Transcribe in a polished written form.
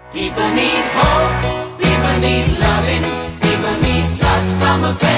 People need hope, people need loving, people need trust from a friend.